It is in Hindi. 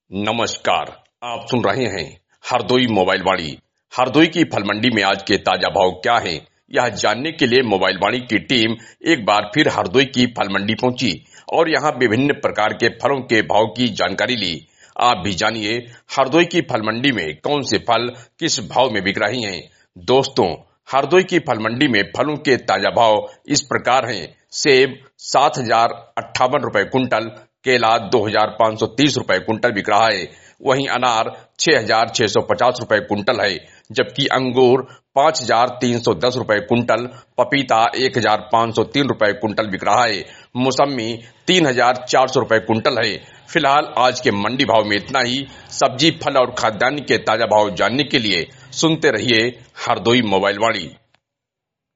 नमस्कार, आप सुन रहे हैं हरदोई मोबाइल वाणी। हरदोई की फल मंडी में आज के ताजा भाव क्या हैं, यह जानने के लिए मोबाइल वाणी की टीम एक बार फिर हरदोई की फल मंडी पहुंची और यहां विभिन्न प्रकार के फलों के भाव की जानकारी ली। आप भी जानिए हरदोई की फल मंडी में कौन से फल किस भाव में बिक रहे हैं। दोस्तों, हरदोई की फल मंडी में फलों के ताजा भाव इस प्रकार हैं। सेब 7,058 रुपए कुंटल, केला 2,530 रुपए कुंटल बिक रहा है। वहीं अनार 6,650 रुपए कुंटल है, जबकि अंगूर 5,310 रुपए कुंटल, पपीता 1,503 रुपए कुंटल बिक रहा है। मौसमी 3,400 रुपए कुंटल है। फिलहाल आज के मंडी भाव में इतना ही। सब्जी, फल और खाद्यान्न के ताजा भाव जानने के लिए सुनते रहिए हरदोई मोबाइल वाणी।